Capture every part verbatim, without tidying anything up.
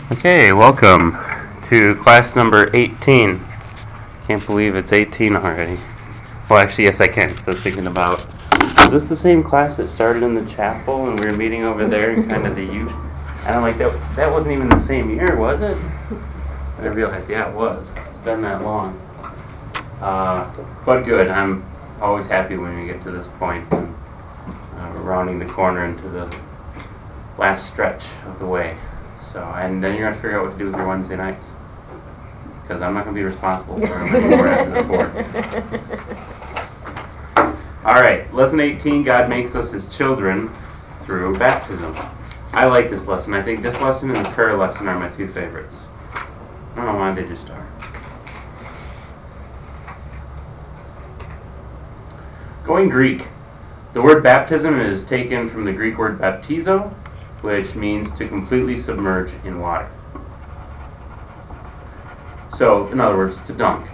Okay, welcome to class number eighteen. Can't believe it's eighteen already. Well, actually, yes, I can. So I was thinking about, is this the same class that started in the chapel and we were meeting over there in kind of the youth? And I'm like, that, that wasn't even the same year, was it? And I realized, yeah, it was. It's been that long. Uh, but good. I'm always happy when we get to this point and uh, we're rounding the corner into the last stretch of the way. So, and then you're going to figure out what to do with your Wednesday nights. Because I'm not going to be responsible for them anymore after the fourth. All right, lesson eighteen, God makes us his children through baptism. I like this lesson. I think this lesson and the prayer lesson are my two favorites. I don't know why they just are. Going Greek. The word baptism is taken from the Greek word baptizo, which means to completely submerge in water. So, in other words, to dunk.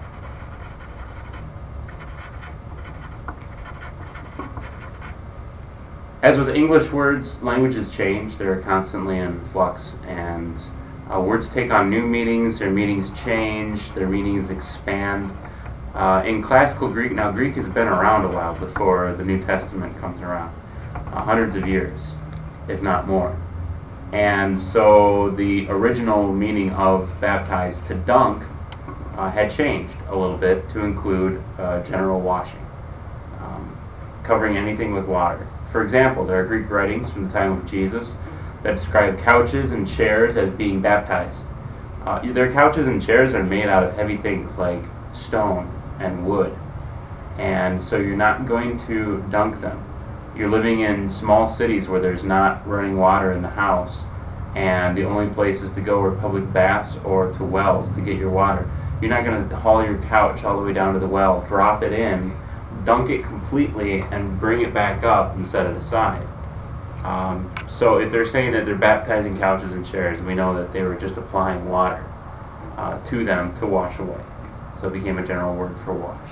As with English words, languages change. They're constantly in flux, and uh, words take on new meanings, their meanings change, their meanings expand. Uh, in classical Greek, now Greek has been around a while before the New Testament comes around, uh, hundreds of years, if not more. And so the original meaning of baptized, to dunk, uh, had changed a little bit to include uh, general washing, um, covering anything with water. For example, there are Greek writings from the time of Jesus that describe couches and chairs as being baptized. Uh, their couches and chairs are made out of heavy things like stone and wood, and so you're not going to dunk them. You're living in small cities where there's not running water in the house, and the only places to go are public baths or to wells to get your water. You're not going to haul your couch all the way down to the well, drop it in, dunk it completely, and bring it back up and set it aside. Um, so if they're saying that they're baptizing couches and chairs, we know that they were just applying water uh, to them to wash away. So it became a general word for wash.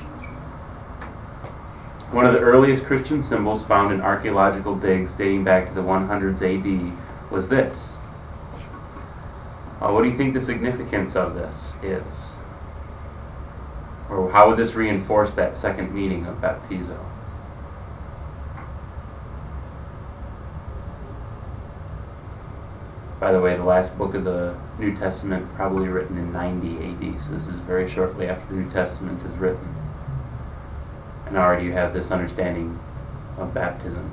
One of the earliest Christian symbols found in archaeological digs dating back to the hundreds A D was this. Uh, what do you think the significance of this is? Or how would this reinforce that second meaning of baptizo? By the way, the last book of the New Testament probably written in ninety A D, so this is very shortly after the New Testament is written. And already you have this understanding of baptism.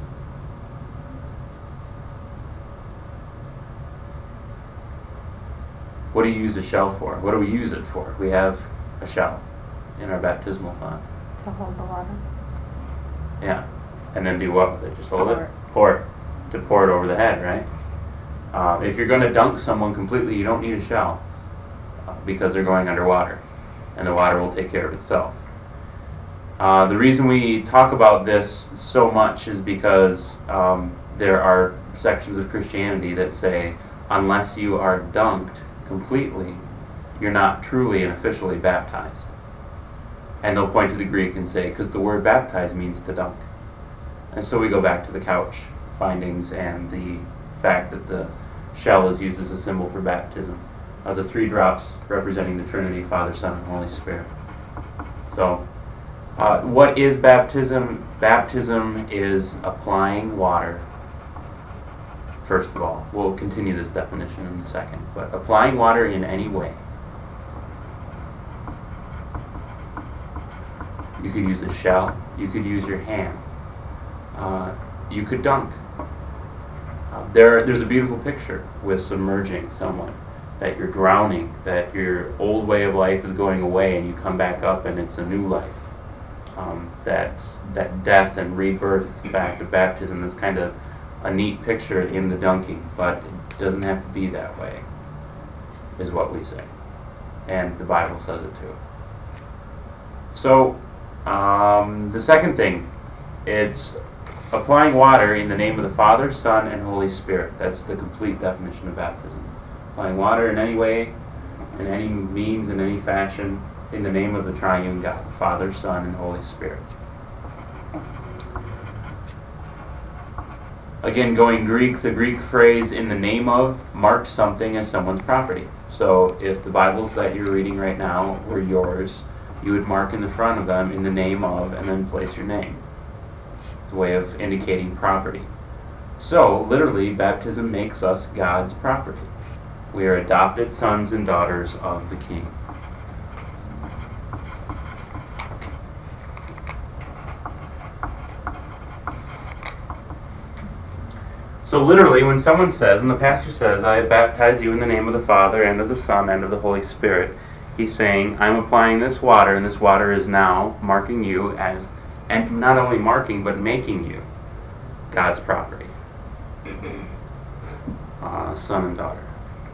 What do you use a shell for? What do we use it for? We have a shell in our baptismal font. To hold the water. Yeah. And then do what with it? Just hold Pour it? it. Pour it. To pour it over the head, right? Uh, if you're going to dunk someone completely, you don't need a shell uh, because they're going underwater. And the water will take care of itself. Uh, the reason we talk about this so much is because um, there are sections of Christianity that say unless you are dunked completely, you're not truly and officially baptized. And they'll point to the Greek and say, because the word baptize means to dunk. And so we go back to the couch findings and the fact that the shell is used as a symbol for baptism. Uh, the three drops representing the Trinity, Father, Son, and Holy Spirit. So, Uh, what is baptism? Baptism is applying water. First of all, we'll continue this definition in a second, but applying water in any way. You could use a shell, you could use your hand, uh, you could dunk. Uh, there, there's a beautiful picture with submerging someone, that you're drowning, that your old way of life is going away and you come back up and it's a new life. Um, that that death and rebirth fact of baptism is kind of a neat picture in the dunking, but it doesn't have to be that way, is what we say. And the Bible says it too. So, um, the second thing, it's applying water in the name of the Father, Son, and Holy Spirit. That's the complete definition of baptism. Applying water in any way, in any means, in any fashion, in the name of the triune God, Father, Son, and Holy Spirit. Again, going Greek, the Greek phrase "in the name of" marked something as someone's property. So if the Bibles that you're reading right now were yours, you would mark in the front of them "in the name of" and then place your name. It's a way of indicating property. So, literally, baptism makes us God's property. We are adopted sons and daughters of the King. So literally, when someone says, and the pastor says, "I baptize you in the name of the Father, and of the Son, and of the Holy Spirit," he's saying, I'm applying this water, and this water is now marking you as, and not only marking, but making you God's property. Uh, son and daughter.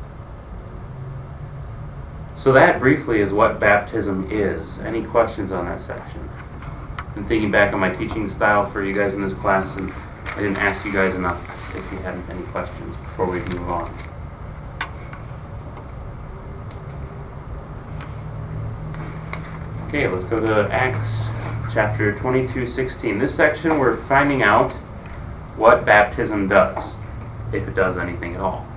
So that, briefly, is what baptism is. Any questions on that section? I'm thinking back on my teaching style for you guys in this class, and I didn't ask you guys enough if you had any questions before we move on. Okay, let's go to Acts chapter twenty-two sixteen. This section we're finding out what baptism does, if it does anything at all.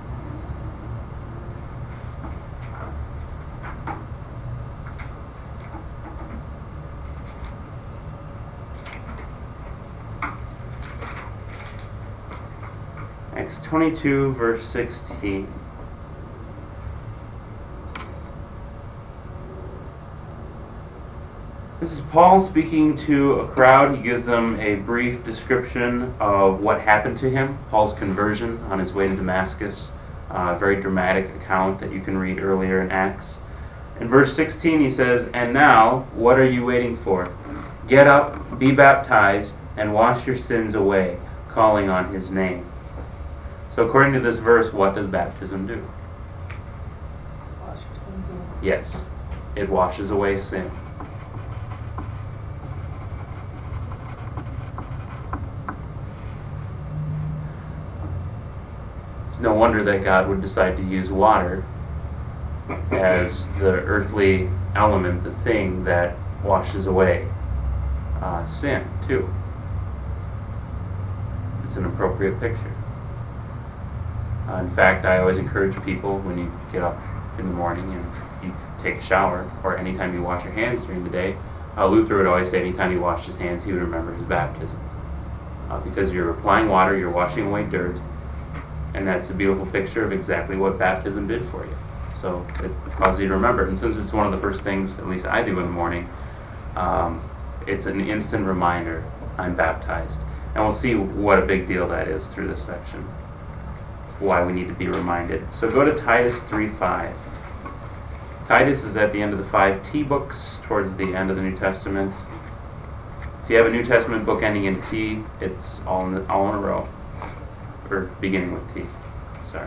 Acts twenty-two, verse sixteen. This is Paul speaking to a crowd. He gives them a brief description of what happened to him, Paul's conversion on his way to Damascus. A very dramatic account that you can read earlier in Acts. In verse sixteen he says, "And now, what are you waiting for? Get up, be baptized, and wash your sins away, calling on his name." So according to this verse, what does baptism do? Wash your sins away. Yes, it washes away sin. It's no wonder that God would decide to use water as the earthly element, the thing that washes away uh, sin, too. It's an appropriate picture. Uh, in fact, I always encourage people when you get up in the morning and you take a shower, or anytime you wash your hands during the day, uh, Luther would always say anytime he washed his hands, he would remember his baptism. Uh, because you're applying water, you're washing away dirt, and that's a beautiful picture of exactly what baptism did for you. So it causes you to remember. And since it's one of the first things, at least I do in the morning, um, it's an instant reminder, I'm baptized. And we'll see what a big deal that is through this section, why we need to be reminded. So go to Titus three five. Titus is at the end of the five T books, towards the end of the New Testament. If you have a New Testament book ending in T, it's all in, the, all in a row. Or beginning with T. Sorry.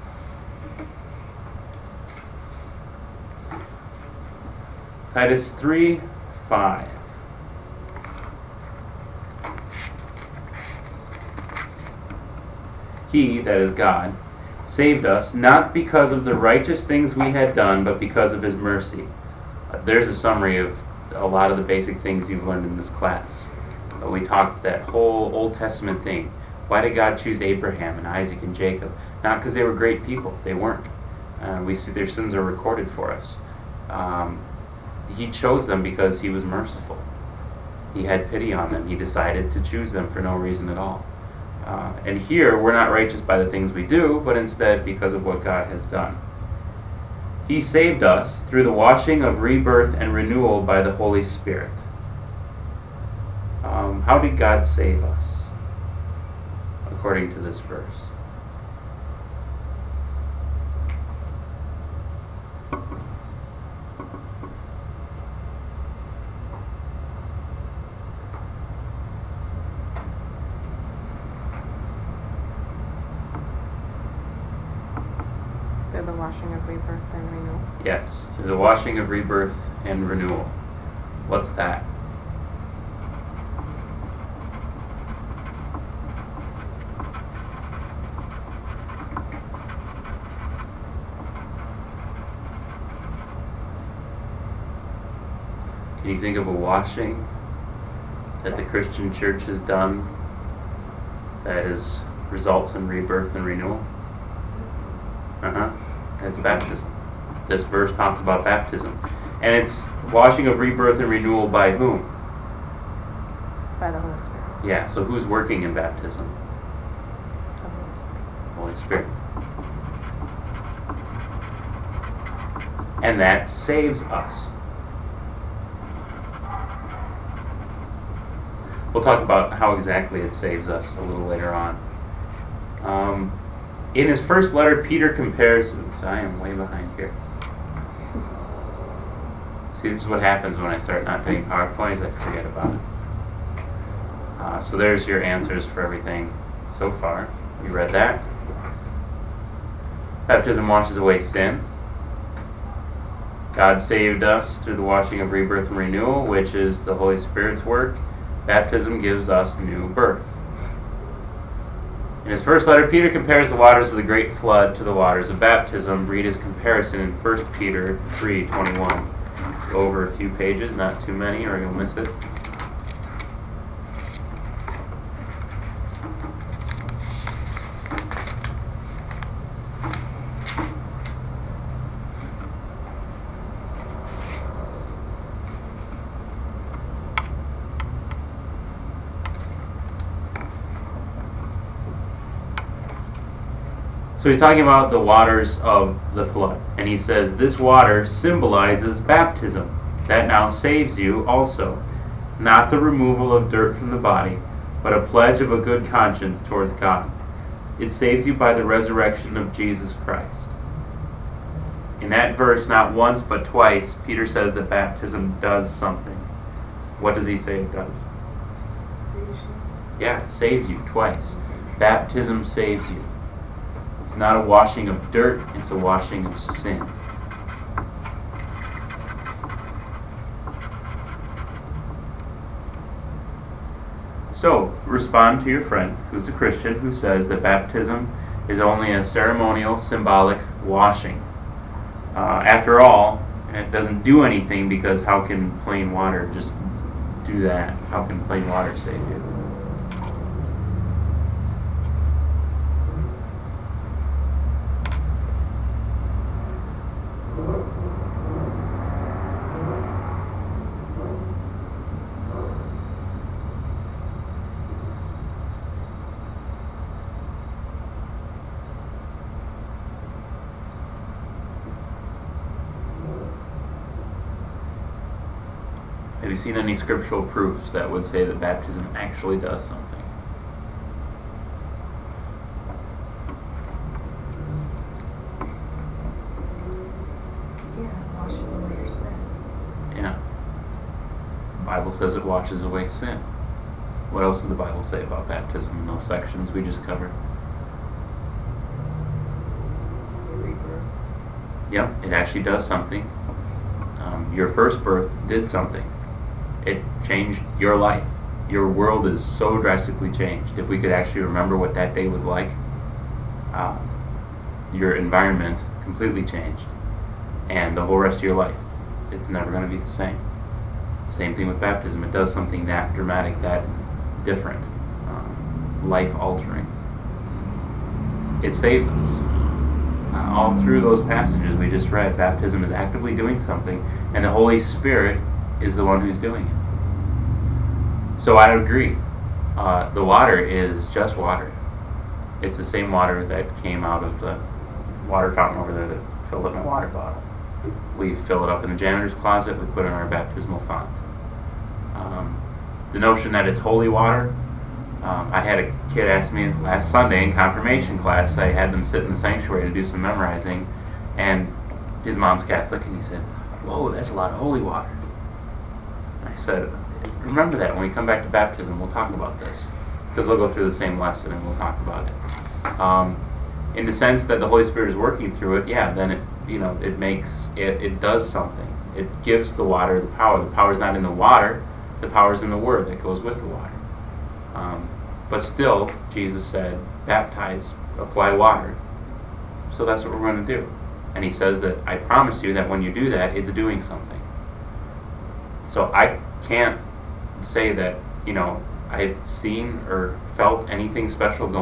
Titus three five. He, that is God, saved us, not because of the righteous things we had done, but because of his mercy. Uh, there's a summary of a lot of the basic things you've learned in this class. Uh, we talked that whole Old Testament thing. Why did God choose Abraham and Isaac and Jacob? Not because they were great people. They weren't. Uh, we see their sins are recorded for us. Um, he chose them because he was merciful. He had pity on them. He decided to choose them for no reason at all. Uh, and here, we're not righteous by the things we do, but instead because of what God has done. He saved us through the washing of rebirth and renewal by the Holy Spirit. Um, how did God save us? According to this verse. Through the washing of rebirth and renewal. Yes, through the washing of rebirth and renewal. What's that? Can you think of a washing that the Christian church has done that is results in rebirth and renewal? Uh-huh. That's baptism. This verse talks about baptism. And it's washing of rebirth and renewal by whom? By the Holy Spirit. Yeah, so who's working in baptism? The Holy Spirit. Holy Spirit. And that saves us. We'll talk about how exactly it saves us a little later on. Um, in his first letter, Peter compares... Oops, I am way behind here. See, this is what happens when I start not doing PowerPoints. I forget about it. Uh, so there's your answers for everything so far. You read that. Baptism washes away sin. God saved us through the washing of rebirth and renewal, which is the Holy Spirit's work. Baptism gives us new birth. In his first letter, Peter compares the waters of the great flood to the waters of baptism. Read his comparison in First Peter three twenty-one. Go over a few pages, not too many, or you'll miss it. So he's talking about the waters of the flood. And he says, this water symbolizes baptism. That now saves you also. Not the removal of dirt from the body, but a pledge of a good conscience towards God. It saves you by the resurrection of Jesus Christ. In that verse, not once but twice, Peter says that baptism does something. What does he say it does? Yeah, it saves you twice. Baptism saves you. It's not a washing of dirt, it's a washing of sin. So, respond to your friend who's a Christian who says that baptism is only a ceremonial, symbolic washing. Uh, after all, it doesn't do anything, because how can plain water just do that? How can plain water save you? Have you seen any scriptural proofs that would say that baptism actually does something? Yeah, it washes away your sin. Yeah. The Bible says it washes away sin. What else does the Bible say about baptism in those sections we just covered? It's a rebirth. Yep, it actually does something. Um, your first birth did something. It changed your life. Your world is so drastically changed. If we could actually remember what that day was like, uh, your environment completely changed. And the whole rest of your life, it's never going to be the same. Same thing with baptism. It does something that dramatic, that different, um, life-altering. It saves us. Uh, all through those passages we just read, baptism is actively doing something, and the Holy Spirit is the one who's doing it. So I would agree. Uh, the water is just water. It's the same water that came out of the water fountain over there that filled up my water bottle. We fill it up in the janitor's closet, we put it in our baptismal font. Um, the notion that it's holy water, um, I had a kid ask me last Sunday in confirmation class. I had them sit in the sanctuary to do some memorizing, and his mom's Catholic, and he said, "Whoa, that's a lot of holy water." I said, remember that when we come back to baptism, we'll talk about this, because they'll go through the same lesson and we'll talk about it. Um, in the sense that the Holy Spirit is working through it, yeah, then it, you know, it makes it, it does something. It gives the water the power. The power is not in the water, the power is in the Word that goes with the water. Um, but still, Jesus said, baptize, apply water. So that's what we're going to do. And he says that, I promise you that when you do that, it's doing something. So I can't say that, you know, I've seen or felt anything special go on.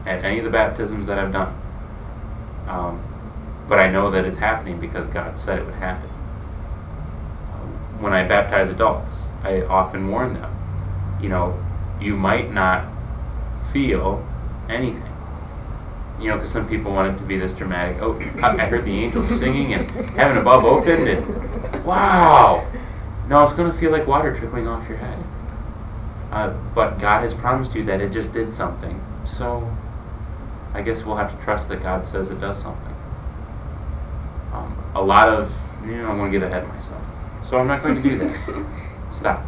at any of the baptisms that I've done. Um, but I know that it's happening because God said it would happen. Um, when I baptize adults, I often warn them, you know, you might not feel anything. You know, because some people want it to be this dramatic. Oh, I heard the angels singing and heaven above opened, and wow! No, it's going to feel like water trickling off your head. Uh, but God has promised you that it just did something. So I guess we'll have to trust that God says it does something. Um, a lot of, you know, I'm going to get ahead of myself. So I'm not going to do that. Stop.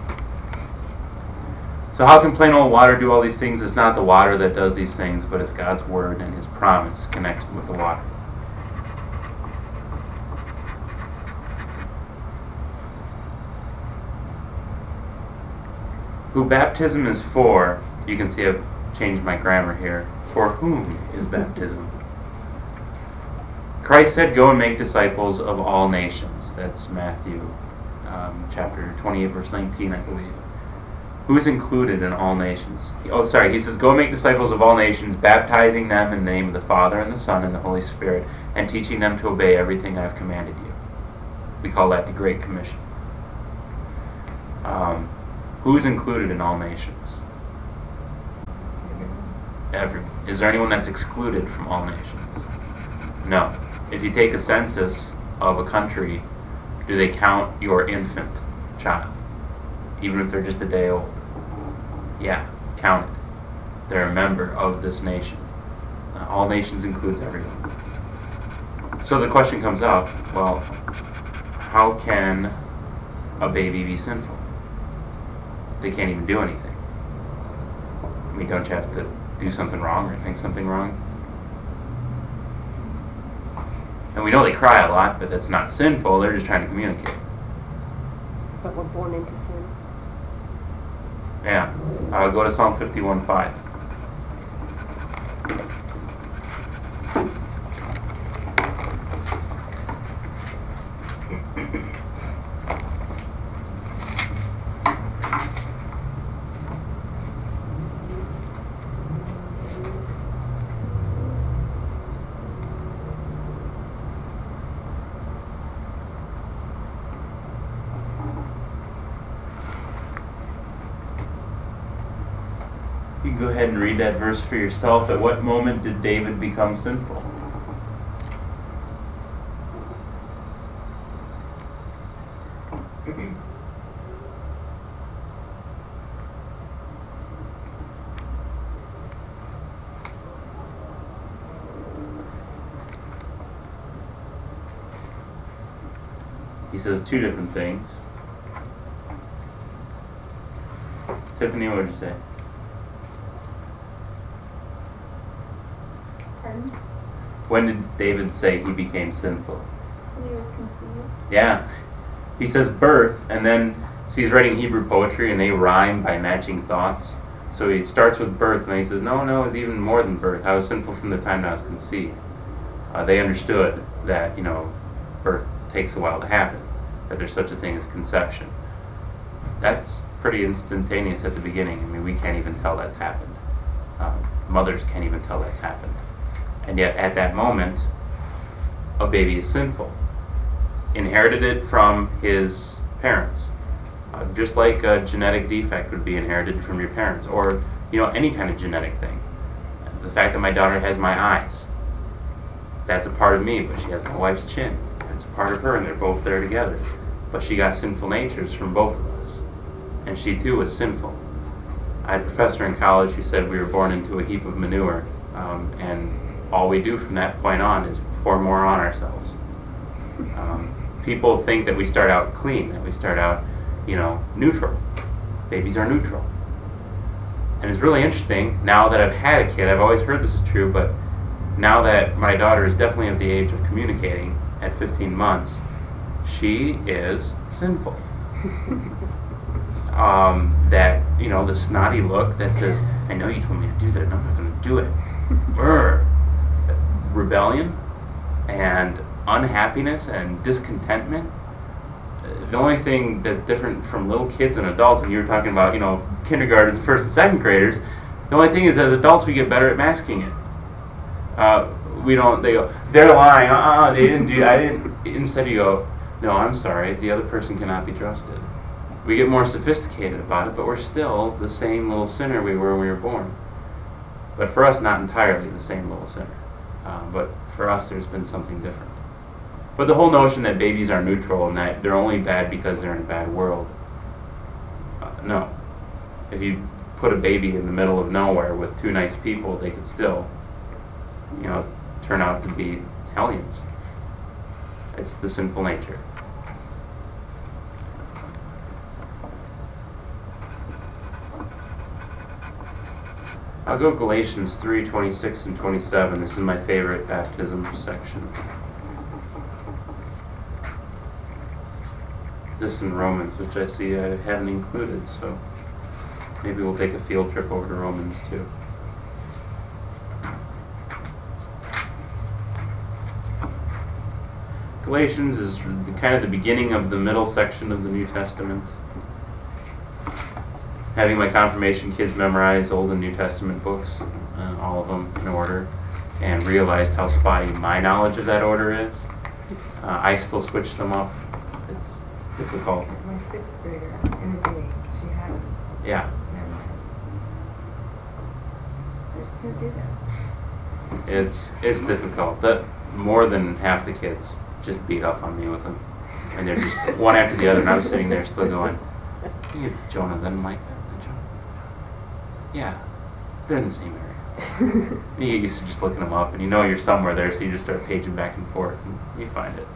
So how can plain old water do all these things? It's not the water that does these things, but it's God's word and his promise connected with the water. Who baptism is for, you can see I've changed my grammar here. For whom is baptism? Christ said, go and make disciples of all nations. That's Matthew um, chapter twenty-eight, verse nineteen, I believe. Who's included in all nations? Oh, sorry, he says, go and make disciples of all nations, baptizing them in the name of the Father and the Son and the Holy Spirit, and teaching them to obey everything I've commanded you. We call that the Great Commission. Um, who's included in all nations? Everyone. Is there anyone that's excluded from all nations? No. If you take a census of a country, do they count your infant child, even if they're just a day old? Yeah, count it. They're a member of this nation. Uh, all nations includes everyone. So the question comes up, well, how can a baby be sinful? They can't even do anything. I mean, don't you have to do something wrong or think something wrong? And we know they cry a lot, but that's not sinful. They're just trying to communicate. But we're born into sin. Yeah. Uh, go to Psalm fifty-one five. You can go ahead and read that verse for yourself. At what moment did David become sinful? He says two different things. Tiffany, what would you say? Pardon? When did David say he became sinful? When he was conceived. Yeah. He says birth, and then, so he's writing Hebrew poetry, and they rhyme by matching thoughts. So he starts with birth, and then he says, no, no, it's even more than birth. I was sinful from the time I was conceived. Uh, they understood that, you know, birth takes a while to happen, that there's such a thing as conception. That's pretty instantaneous at the beginning. I mean, we can't even tell that's happened. Uh, mothers can't even tell that's happened. And yet, at that moment, a baby is sinful. Inherited it from his parents. Uh, just like a genetic defect would be inherited from your parents, or, you know, any kind of genetic thing. The fact that my daughter has my eyes, that's a part of me, but she has my wife's chin. That's a part of her, and they're both there together. But she got sinful natures from both of us. And she too was sinful. I had a professor in college who said we were born into a heap of manure, um, and all we do from that point on is pour more on ourselves. Um, people think that we start out clean, that we start out, you know, neutral. Babies are neutral. And it's really interesting, now that I've had a kid, I've always heard this is true, but now that my daughter is definitely of the age of communicating at fifteen months, she is sinful. um, that, you know, the snotty look that says, I know you told me to do that, and I'm not going to do it. Urgh. Rebellion and unhappiness and discontentment. The only thing that's different from little kids and adults, and you were talking about, you know, kindergartners, first and second graders, The only thing is, as adults, we get better at masking it. Uh, we don't, they go, they're lying, uh-uh, they didn't do, I didn't, instead you go, no, I'm sorry, the other person cannot be trusted. We get more sophisticated about it, but we're still the same little sinner we were when we were born. But for us, not entirely the same little sinner. Uh, but for us, there's been something different. But the whole notion that babies are neutral and that they're only bad because they're in a bad world, uh, no. If you put a baby in the middle of nowhere with two nice people, they could still, you know, turn out to be hellions. It's the sinful nature. I'll go Galatians three, twenty-six and twenty-seven. This is my favorite baptism section. This in Romans, which I see I haven't included, so maybe we'll take a field trip over to Romans too. Galatians is kind of the beginning of the middle section of the New Testament. Having my confirmation kids memorize Old and New Testament books, uh, all of them in order, and realized how spotty my knowledge of that order is. Uh, I still switch them up. It's difficult. My sixth grader, in a day, she had it Yeah. memorized. I just can't do that. It's it's difficult. That more than half the kids just beat up on me with them, and they're just one after the other, and I'm sitting there still going, I think it's Jonathan, Micah, Jonathan. Yeah, they're in the same area. And you get used to just looking them up, and you know you're somewhere there, so you just start paging back and forth, and you find it.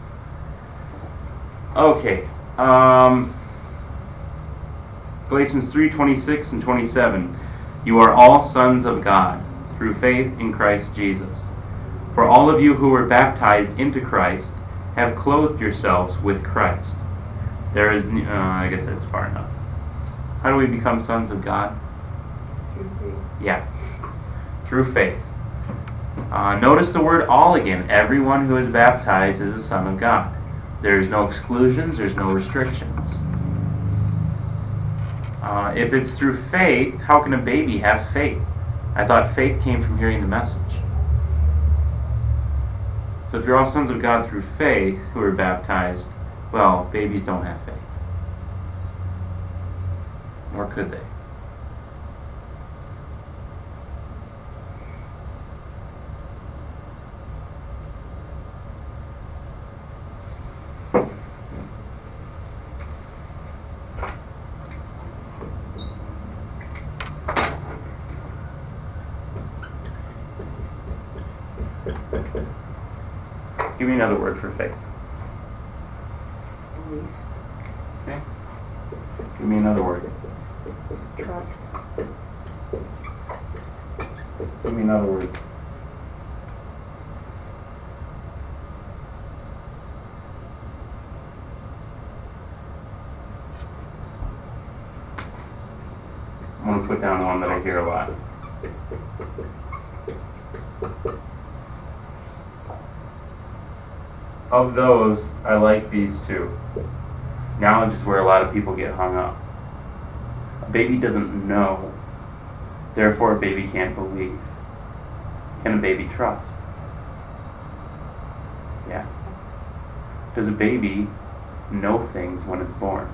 Okay, um, Galatians three, twenty-six and twenty-seven. You are all sons of God through faith in Christ Jesus. For all of you who were baptized into Christ have clothed yourselves with Christ. There is, uh, I guess that's far enough. How do we become sons of God? Through faith. Yeah, through faith. Uh, notice the word all again. Everyone who is baptized is a son of God. There's no exclusions, there's no restrictions. Uh, if it's through faith, how can a baby have faith? I thought faith came from hearing the message. So if you're all sons of God through faith who are baptized, well, babies don't have faith. Nor could they. Give me another word for faith. Belief. Okay. Give me another word. Trust. Give me another word. I'm going to put down one that I hear a lot. Of those, I like these two. Knowledge is where a lot of people get hung up. A baby doesn't know, therefore a baby can't believe. Can a baby trust? Yeah. Does a baby know things when it's born?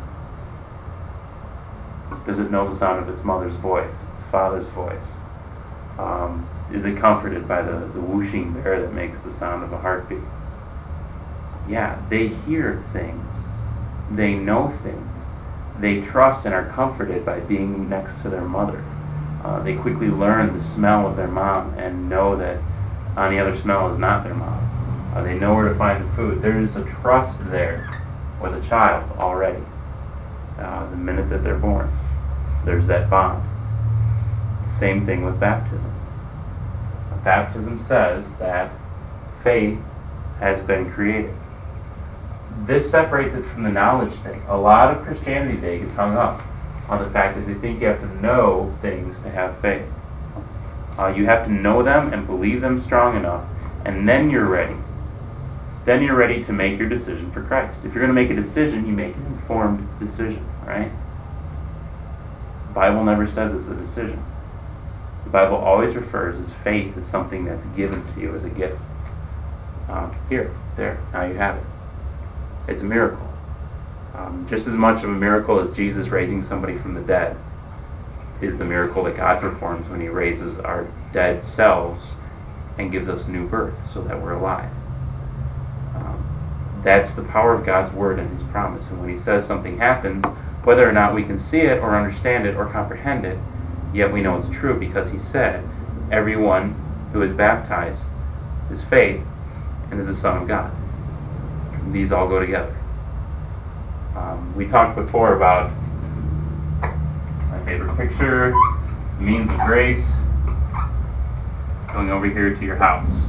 Does it know the sound of its mother's voice, its father's voice? Um, is it comforted by the, the whooshing bear that makes the sound of a heartbeat? Yeah, they hear things. They know things. They trust and are comforted by being next to their mother. Uh, they quickly learn the smell of their mom and know that any other smell is not their mom. Uh, they know where to find the food. There is a trust there with a child already. Uh, the minute that they're born, there's that bond. Same thing with baptism. Baptism says that faith has been created. This separates it from the knowledge thing. A lot of Christianity today gets hung up on the fact that they think you have to know things to have faith. Uh, you have to know them and believe them strong enough, and then you're ready. Then you're ready to make your decision for Christ. If you're going to make a decision, you make an informed decision, right? The Bible never says it's a decision. The Bible always refers as faith as something that's given to you as a gift. Um, here, there, now you have it. It's a miracle. Um, just as much of a miracle as Jesus raising somebody from the dead is the miracle that God performs when he raises our dead selves and gives us new birth so that we're alive. Um, that's the power of God's word and his promise. And when he says something happens, whether or not we can see it or understand it or comprehend it, yet we know it's true because he said, everyone who is baptized is faith and is a son of God. These all go together. Um, we talked before about my favorite picture, means of grace, going over here to your house.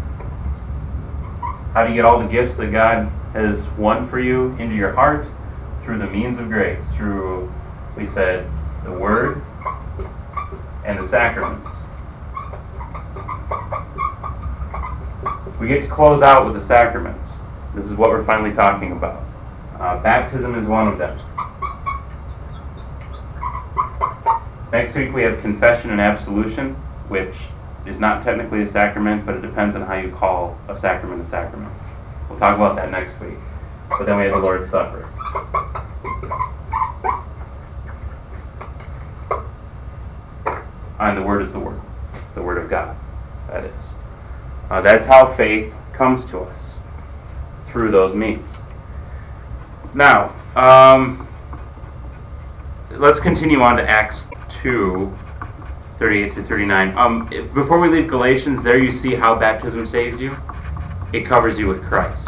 How do you get all the gifts that God has won for you into your heart? Through the means of grace, through, we said, the Word and the sacraments. We get to close out with the sacraments. This is what we're finally talking about. Uh, baptism is one of them. Next week we have confession and absolution, which is not technically a sacrament, but it depends on how you call a sacrament a sacrament. We'll talk about that next week. But then we have the Lord's Supper. And the Word is the Word. The Word of God, that is. Uh, that's how faith comes to us, through those means. Now, um, let's continue on to Acts two, thirty-eight through thirty-nine. Um, if, before we leave Galatians, there you see how baptism saves you. It covers you with Christ.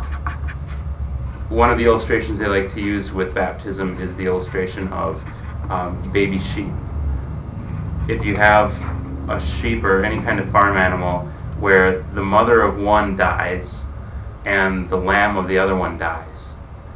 One of the illustrations they like to use with baptism is the illustration of um, baby sheep. If you have a sheep or any kind of farm animal where the mother of one dies and the lamb of the other one dies,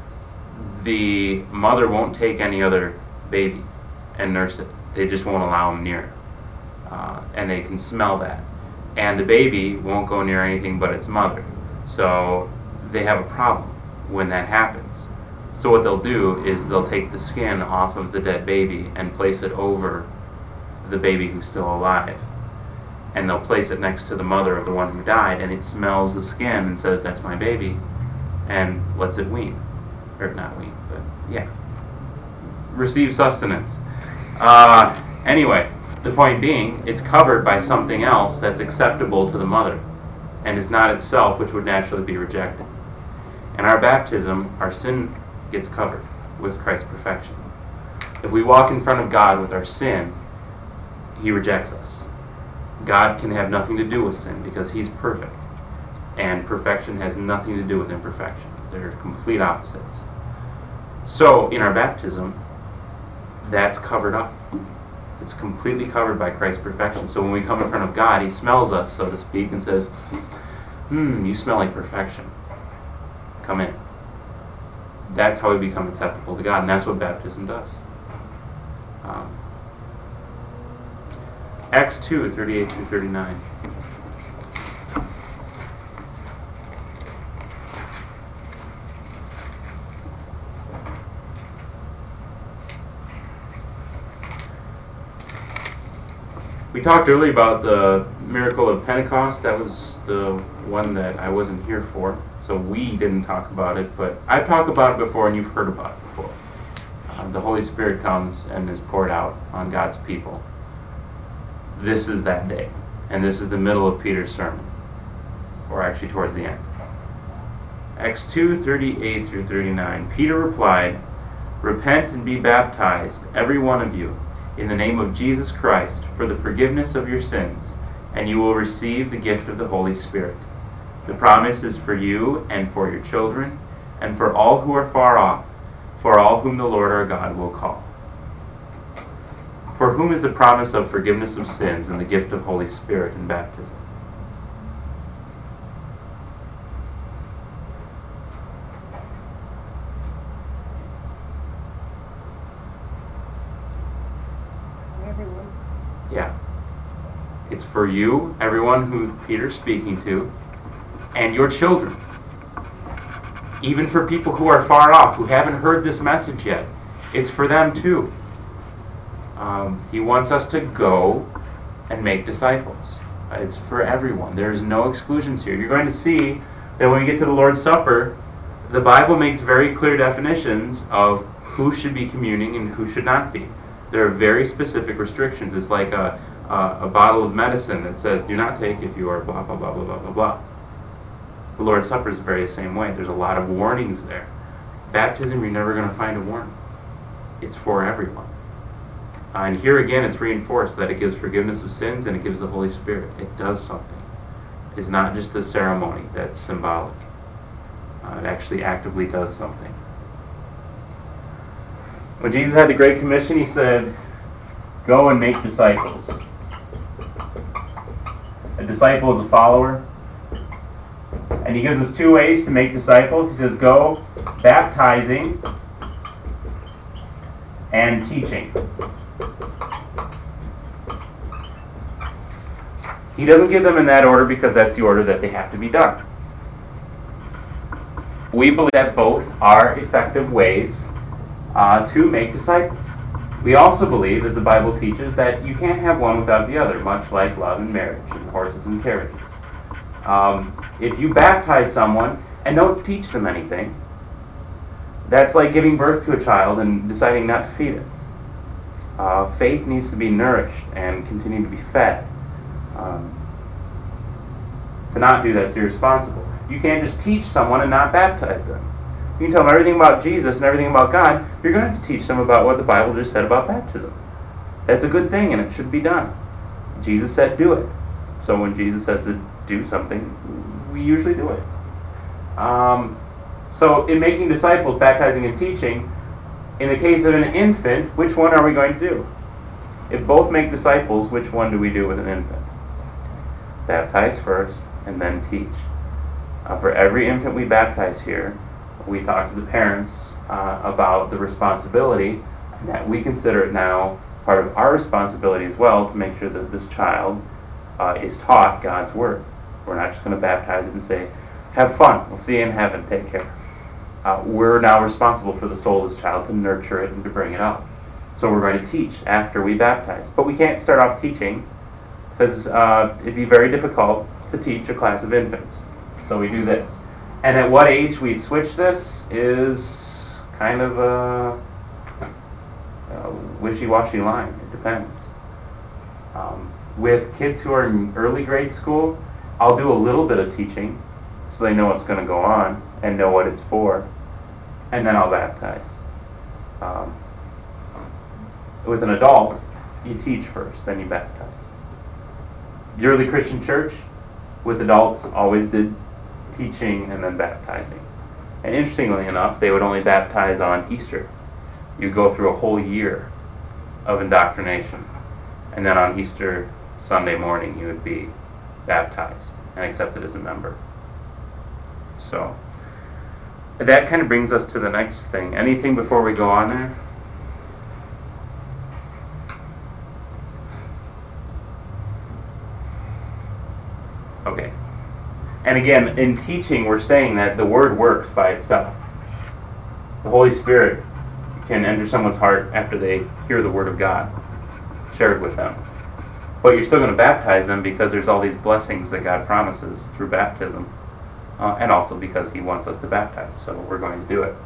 the mother won't take any other baby and nurse it. They just won't allow them near it. Uh, and they can smell that. And the baby won't go near anything but its mother. So they have a problem when that happens. So what they'll do is they'll take the skin off of the dead baby and place it over the baby who's still alive. And they'll place it next to the mother of the one who died, and it smells the skin and says, that's my baby, and lets it wean. Or not wean, but yeah. Receive sustenance. Uh, anyway, the point being, it's covered by something else that's acceptable to the mother, and is not itself, which would naturally be rejected. In our baptism, our sin gets covered with Christ's perfection. If we walk in front of God with our sin, he rejects us. God can have nothing to do with sin because he's perfect. And perfection has nothing to do with imperfection. They're complete opposites. So, in our baptism, that's covered up. It's completely covered by Christ's perfection. So when we come in front of God, he smells us, so to speak, and says, hmm, you smell like perfection. Come in. That's how we become acceptable to God, and that's what baptism does. Um, Acts two, thirty-eight through thirty-nine. We talked earlier about the miracle of Pentecost. That was the one that I wasn't here for, so we didn't talk about it, but I've talked about it before and you've heard about it before. Uh, the Holy Spirit comes and is poured out on God's people. This is that day, and this is the middle of Peter's sermon, or actually towards the end. Acts two, thirty-eight through thirty-nine. Peter replied, repent and be baptized, every one of you, in the name of Jesus Christ, for the forgiveness of your sins, and you will receive the gift of the Holy Spirit. The promise is for you and for your children, and for all who are far off, for all whom the Lord our God will call. For whom is the promise of forgiveness of sins and the gift of Holy Spirit in baptism? Everyone. Yeah. It's for you, everyone who Peter's speaking to, and your children. Even for people who are far off, who haven't heard this message yet. It's for them too. Um, he wants us to go and make disciples. It's for everyone. There's no exclusions here. You're going to see that when we get to the Lord's Supper, the Bible makes very clear definitions of who should be communing and who should not be. There are very specific restrictions. It's like a, a, a bottle of medicine that says, do not take if you are blah, blah, blah, blah, blah, blah, blah. The Lord's Supper is very the same way. There's a lot of warnings there. Baptism, you're never going to find a warning. It's for everyone. Uh, and here again, it's reinforced that it gives forgiveness of sins and it gives the Holy Spirit. It does something. It's not just a ceremony that's symbolic. Uh, it actually actively does something. When Jesus had the Great Commission, he said, go and make disciples. A disciple is a follower. And he gives us two ways to make disciples. He says, go baptizing and teaching. He doesn't give them in that order because that's the order that they have to be done. We believe that both are effective ways uh, to make disciples. We also believe, as the Bible teaches, that you can't have one without the other, much like love and marriage and horses and carriages. Um, if you baptize someone and don't teach them anything, that's like giving birth to a child and deciding not to feed it. Uh, faith needs to be nourished and continue to be fed. Um, to not do that's irresponsible. You can't just teach someone and not baptize them. You can tell them everything about Jesus and everything about God. You're going to have to teach them about what the Bible just said about baptism. That's a good thing and it should be done. Jesus said do it. So when Jesus says to do something, we usually do it. Um, so in making disciples, baptizing and teaching, in the case of an infant, which one are we going to do? If both make disciples, which one do we do with an infant? Baptize first and then teach. Uh, for every infant we baptize here, we talk to the parents uh, about the responsibility, and that we consider it now part of our responsibility as well to make sure that this child uh, is taught God's Word. We're not just going to baptize it and say, have fun, we'll see you in heaven, take care. Uh, we're now responsible for the soul of this child to nurture it and to bring it up. So we're going to teach after we baptize. But we can't start off teaching because uh, it'd be very difficult to teach a class of infants. So we do this. And at what age we switch this is kind of a, a wishy-washy line. It depends. Um, with kids who are in early grade school, I'll do a little bit of teaching so they know what's going to go on and know what it's for. And then I'll baptize. Um, with an adult, you teach first, then you baptize. The early Christian church, with adults, always did teaching and then baptizing. And interestingly enough, they would only baptize on Easter. You go through a whole year of indoctrination. And then on Easter Sunday morning, you would be baptized and accepted as a member. So, that kind of brings us to the next thing. Anything before we go on there? Okay. And again, in teaching, we're saying that the Word works by itself. The Holy Spirit can enter someone's heart after they hear the Word of God shared with them. But you're still going to baptize them because there's all these blessings that God promises through baptism. Uh, and also because He wants us to baptize, so we're going to do it.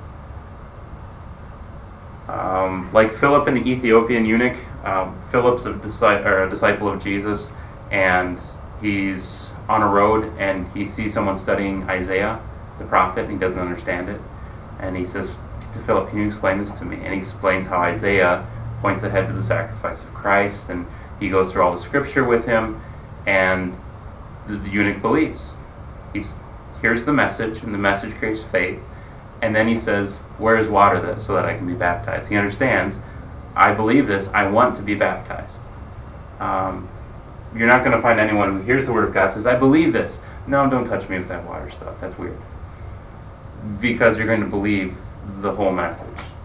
Um, like Philip and the Ethiopian eunuch, um, Philip's a, disci- or a disciple of Jesus, and he's on a road and he sees someone studying Isaiah, the prophet, and he doesn't understand it. And he says to Philip, can you explain this to me? And he explains how Isaiah points ahead to the sacrifice of Christ, and he goes through all the scripture with him, and the, the eunuch believes. He's hears the message, and the message creates faith. And then he says, where is water that, so that I can be baptized? He understands, I believe this, I want to be baptized. Um, you're not going to find anyone who hears the word of God says, I believe this. No, don't touch me with that water stuff. That's weird. Because you're going to believe the whole message.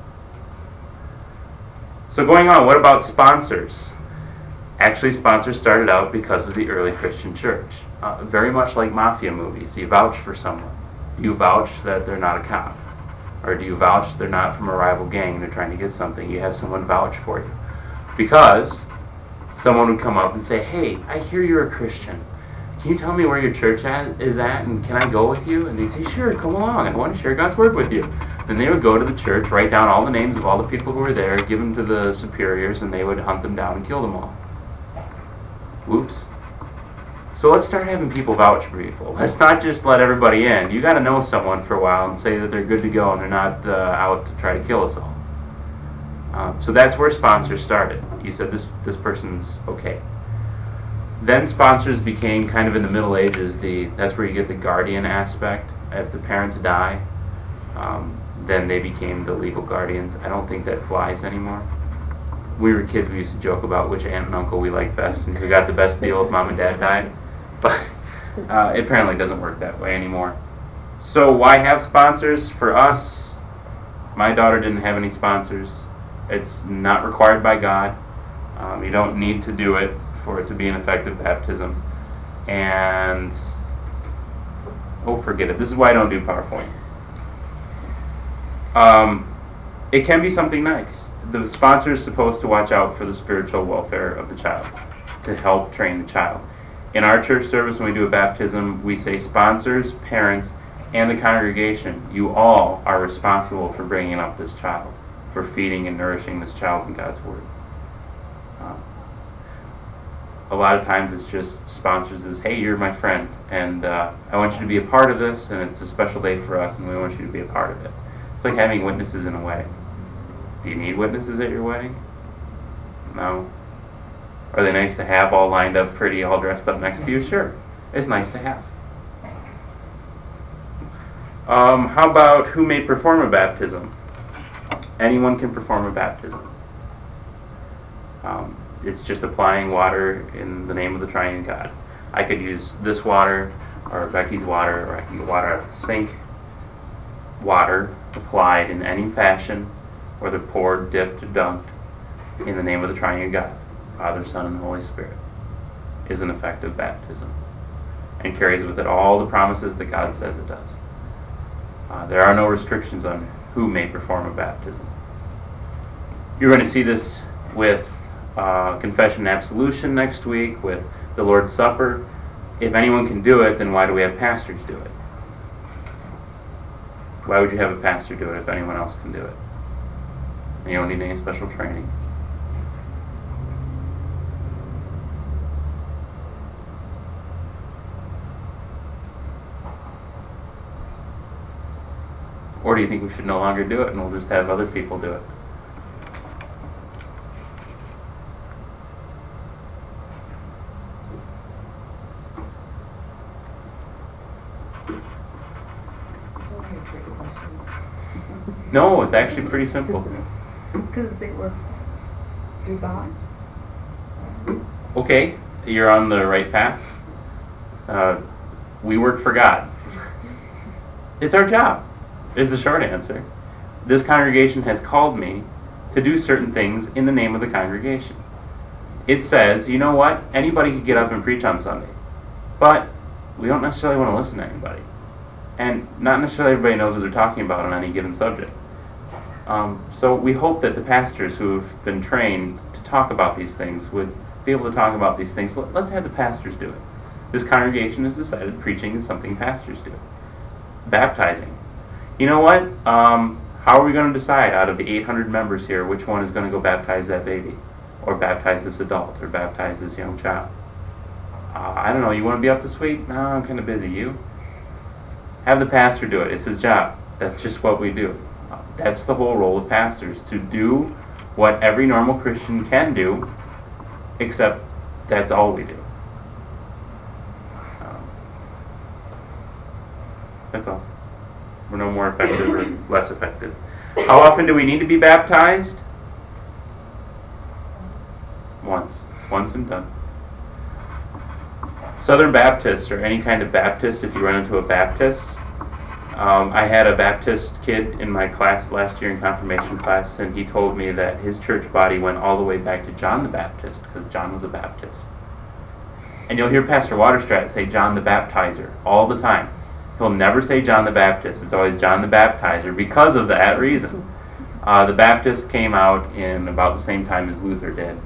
So going on, what about sponsors? Actually, sponsors started out because of the early Christian church. Uh, very much like mafia movies. You vouch for someone. Do you vouch that they're not a cop? Or do you vouch they're not from a rival gang and they're trying to get something? You have someone vouch for you. Because someone would come up and say, hey, I hear you're a Christian. Can you tell me where your church at, is at, and can I go with you? And they'd say, sure, come along. I want to share God's word with you. Then they would go to the church, write down all the names of all the people who were there, give them to the superiors, and they would hunt them down and kill them all. Whoops. So let's start having people vouch for people. Let's not just let everybody in. You got to know someone for a while and say that they're good to go and they're not uh, out to try to kill us all. Um, so that's where sponsors started. You said this this person's okay. Then sponsors became kind of in the Middle Ages. The that's where you get the guardian aspect. If the parents die, um, then they became the legal guardians. I don't think that flies anymore. We were kids, we used to joke about which aunt and uncle we liked best, and who got the best deal if mom and dad died. But uh, it apparently doesn't work that way anymore. So why have sponsors? For us, my daughter didn't have any sponsors. It's not required by God. Um, you don't need to do it for it to be an effective baptism. And, oh, forget it. This is why I don't do PowerPoint. Um, it can be something nice. The sponsor is supposed to watch out for the spiritual welfare of the child, to help train the child. In our church service, when we do a baptism, we say sponsors, parents, and the congregation, you all are responsible for bringing up this child, for feeding and nourishing this child in God's Word. Um, a lot of times it's just sponsors is, hey, you're my friend, and uh, I want you to be a part of this, and it's a special day for us, and we want you to be a part of it. It's like having witnesses in a wedding. Do you need witnesses at your wedding? No. Are they nice to have, all lined up pretty, all dressed up next to you? Sure. It's nice to have. Um, how about who may perform a baptism? Anyone can perform a baptism. Um, it's just applying water in the name of the triune God. I could use this water, or Becky's water, or I can get water out of the sink. Water applied in any fashion, whether poured, dipped, or dunked, in the name of the triune God, Father, Son, and Holy Spirit, is an effective baptism and carries with it all the promises that God says it does. Uh, there are no restrictions on who may perform a baptism. You're going to see this with uh, confession and absolution next week, with the Lord's Supper. If anyone can do it, then why do we have pastors do it? Why would you have a pastor do it if anyone else can do it? And you don't need any special training. Or do you think we should no longer do it and we'll just have other people do it? So many tricky questions. No, it's actually pretty simple. Because they were through God. Okay, you're on the right path. Uh, we work for God. It's our job, is the short answer. This congregation has called me to do certain things in the name of the congregation. It says, you know what, anybody could get up and preach on Sunday, but we don't necessarily want to listen to anybody. And not necessarily everybody knows what they're talking about on any given subject. Um, so we hope that the pastors who have been trained to talk about these things would be able to talk about these things. Let's have the pastors do it. This congregation has decided preaching is something pastors do. Baptizing. You know what? Um, how are we going to decide out of the eight hundred members here which one is going to go baptize that baby? Or baptize this adult? Or baptize this young child? Uh, I don't know. You want to be up this week? No, I'm kind of busy. You? Have the pastor do it. It's his job. That's just what we do. Uh, that's the whole role of pastors, to do what every normal Christian can do, except that's all we do. Um, that's all. We're no more effective or less effective. How often do we need to be baptized? Once. Once and done. Southern Baptists, or any kind of Baptist, if you run into a Baptist. Um, I had a Baptist kid in my class last year in confirmation class, and he told me that his church body went all the way back to John the Baptist, because John was a Baptist. And you'll hear Pastor Waterstrat say John the Baptizer all the time. He'll never say John the Baptist. It's always John the Baptizer because of that reason. Uh, the Baptists came out in about the same time as Luther did.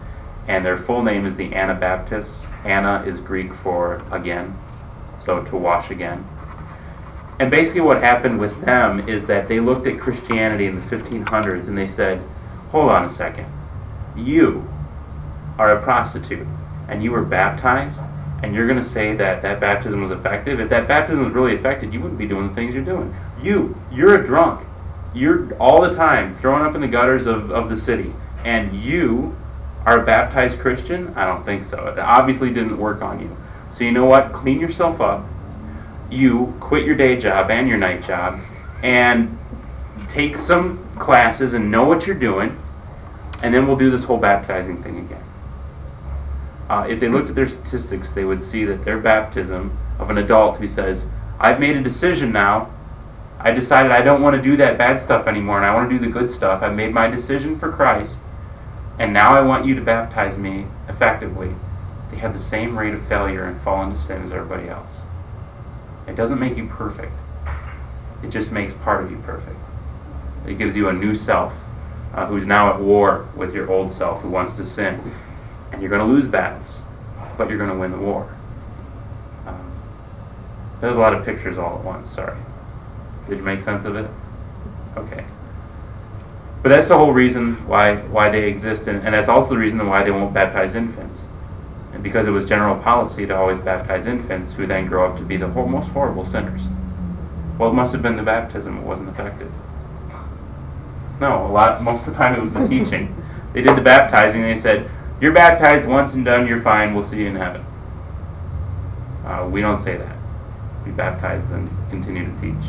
and their full name is the Anabaptists. Ana is Greek for again, so to wash again. And basically what happened with them is that they looked at Christianity in the fifteen hundreds and they said, hold on a second, you are a prostitute and you were baptized and you're going to say that that baptism was effective? If that baptism was really effective, you wouldn't be doing the things you're doing. You, you're a drunk. You're all the time throwing up in the gutters of, of the city. And you are a baptized Christian? I don't think so. It obviously didn't work on you. So you know what? Clean yourself up. You quit your day job and your night job and take some classes and know what you're doing, and then we'll do this whole baptizing thing again. Uh, if they looked at their statistics, they would see that their baptism of an adult who says, I've made a decision now. I decided I don't want to do that bad stuff anymore and I want to do the good stuff. I've made my decision for Christ and now I want you to baptize me effectively. They have the same rate of failure and fall into sin as everybody else. It doesn't make you perfect. It just makes part of you perfect. It gives you a new self uh, who's now at war with your old self who wants to sin. And you're going to lose battles, but you're going to win the war. Um, there's a lot of pictures all at once, sorry. Did you make sense of it? Okay. But that's the whole reason why why they exist, and, and that's also the reason why they won't baptize infants. And because it was general policy to always baptize infants who then grow up to be the ho- most horrible sinners. Well, it must have been the baptism that wasn't effective. No, a lot. Most of the time it was the teaching. They did the baptizing and they said, you're baptized once and done, you're fine, we'll see you in heaven. Uh, we don't say that. We baptize them, continue to teach.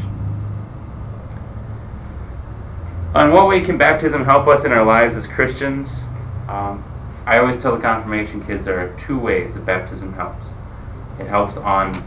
In what way can baptism help us in our lives as Christians? Um, I always tell the confirmation kids there are two ways that baptism helps. It helps on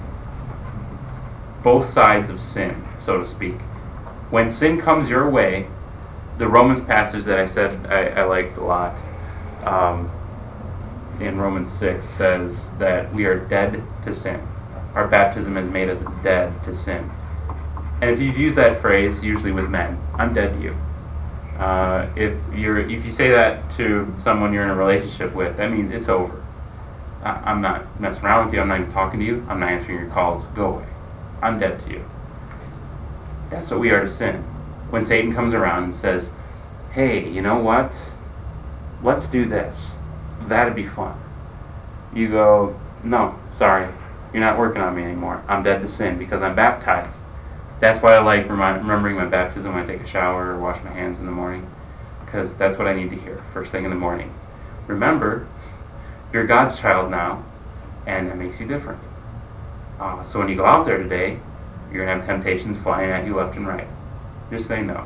both sides of sin, so to speak. When sin comes your way, the Romans passage that I said I, I liked a lot, um, in Romans six says that we are dead to sin. Our baptism has made us dead to sin. And if you've used that phrase, usually with men, I'm dead to you. Uh, if you're if you say that to someone you're in a relationship with, that means it's over. I, I'm not messing around with you. I'm not even talking to you. I'm not answering your calls. Go away. I'm dead to you. That's what we are to sin. When Satan comes around and says, hey, you know what? Let's do this. That'd be fun. You go, no, sorry. You're not working on me anymore. I'm dead to sin because I'm baptized. That's why I like remind, remembering my baptism when I take a shower or wash my hands in the morning, because that's what I need to hear first thing in the morning. Remember, you're God's child now, and that makes you different. Uh, so when you go out there today, you're going to have temptations flying at you left and right. Just say no.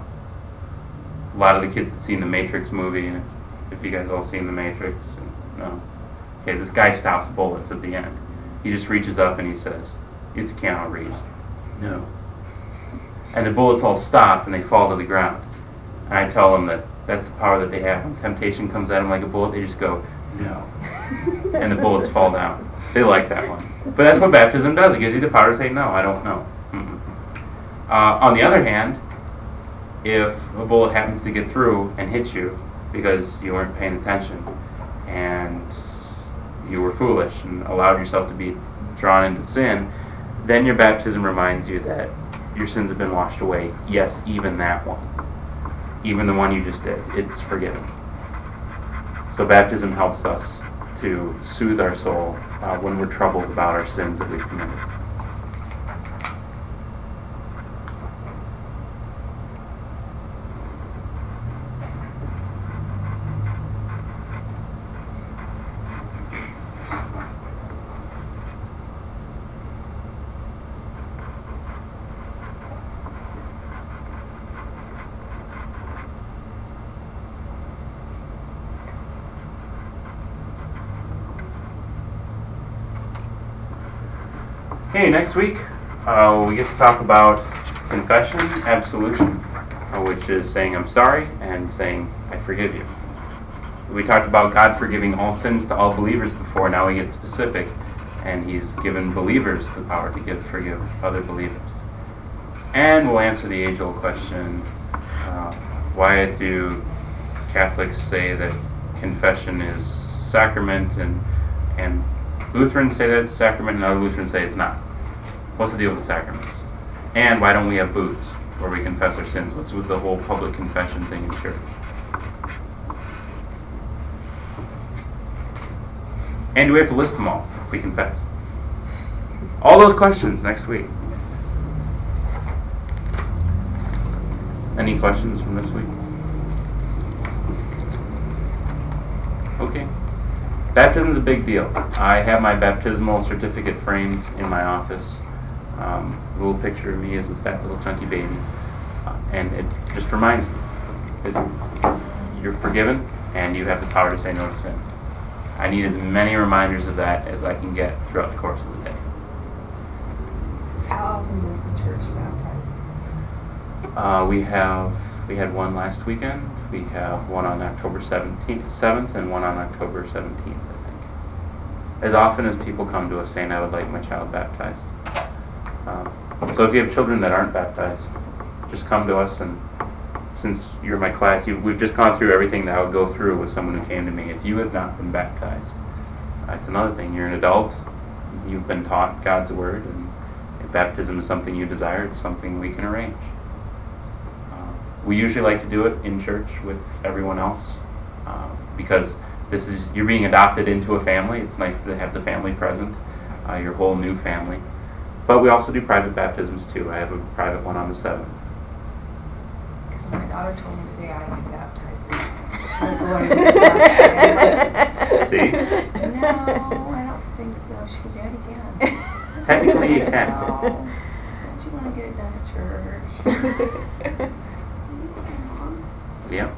A lot of the kids had seen the Matrix movie, and if, if you guys all seen the Matrix, and, no. Okay, this guy stops bullets at the end. He just reaches up and he says, he's to Keanu Reeves, no. And the bullets all stop and they fall to the ground. And I tell them that that's the power that they have. When temptation comes at them like a bullet, they just go, no. And the bullets fall down. They like that one. But that's what baptism does. It gives you the power to say, no, I don't know. Mm-mm. Uh, on the other hand, if a bullet happens to get through and hit you because you weren't paying attention and you were foolish and allowed yourself to be drawn into sin, then your baptism reminds you that your sins have been washed away. Yes, even that one. Even the one you just did. It's forgiven. So baptism helps us to soothe our soul uh, when we're troubled about our sins that we've committed. Okay, next week uh, we get to talk about confession, absolution, uh, which is saying I'm sorry and saying I forgive you. We talked about God forgiving all sins to all believers before. Now we get specific, and He's given believers the power to give forgive other believers. And we'll answer the age-old question, uh, why do Catholics say that confession is sacrament, and and Lutherans say that it's a sacrament, and other Lutherans say it's not. What's the deal with the sacraments? And why don't we have booths where we confess our sins? What's with the whole public confession thing in church? And do we have to list them all if we confess? All those questions next week. Any questions from this week? Okay. Baptism's a big deal. I have my baptismal certificate framed in my office. Um, a little picture of me as a fat little chunky baby. Uh, and it just reminds me that you're forgiven and you have the power to say no to sin. I need as many reminders of that as I can get throughout the course of the day. How often does the church baptize? Uh, we have we had one last weekend. We have one on October seventeenth, seventh, and one on October seventeenth, I think. As often as people come to us saying, "I would like my child baptized." Um, so if you have children that aren't baptized, just come to us, and since you're my class, you, we've just gone through everything that I would go through with someone who came to me. If you have not been baptized, that's another thing. You're an adult. You've been taught God's word, and if baptism is something you desire, it's something we can arrange. Uh, we usually like to do it in church with everyone else uh, because this is you're being adopted into a family. It's nice to have the family present, uh, your whole new family. But we also do private baptisms too. I have a private one on the seventh. Because my daughter told me today I could baptize her. I was wondering if See? No, I don't think so. She goes, yeah, you can. Technically you can. No. Don't you want to get it done at church? Yeah.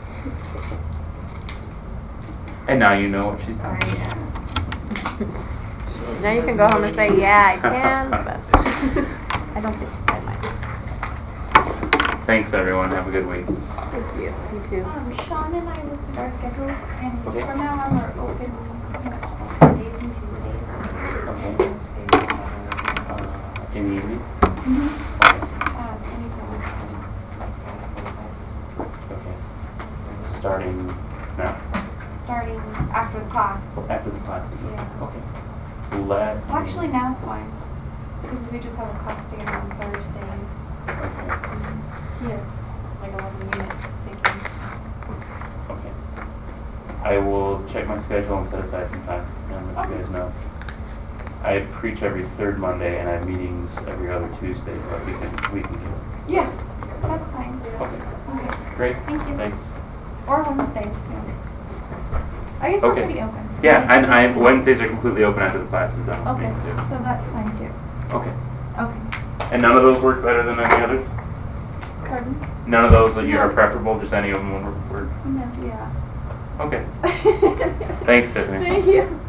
And now you know what she's I done. am. Now you can go home and say, yeah, I can, but I don't think I might. Thanks everyone. Have a good week. Thank you. You too. Um, Sean and I looked at our schedules, and Okay. from now on, we're open pretty much Mondays and Tuesdays. Okay. Uh, in the evening? Mm-hmm. Uh, it's anytime, like five forty-five. Okay. Starting now? Starting after the class. After the classes? Yeah. Okay. Let Well, actually, now's fine, because we just have a cup stand on Thursdays. Okay. He has like eleven units thinking. Okay. I will check my schedule and set aside some time and let you guys know. I preach every third Monday and I have meetings every other Tuesday, but we can we can do it. Yeah, that's fine. Okay. Okay. Great. Thank you. Thanks. Or Wednesdays, yeah. I guess we're Okay. pretty open. Yeah, and I Like, Wednesdays are completely open after the class is done. Okay, with me, too. so that's fine too. Okay. Okay. And none of those work better than any others? Pardon? None of those that you No. are preferable, just any of them will work? No, yeah. Okay. Thanks, Tiffany. Thank you.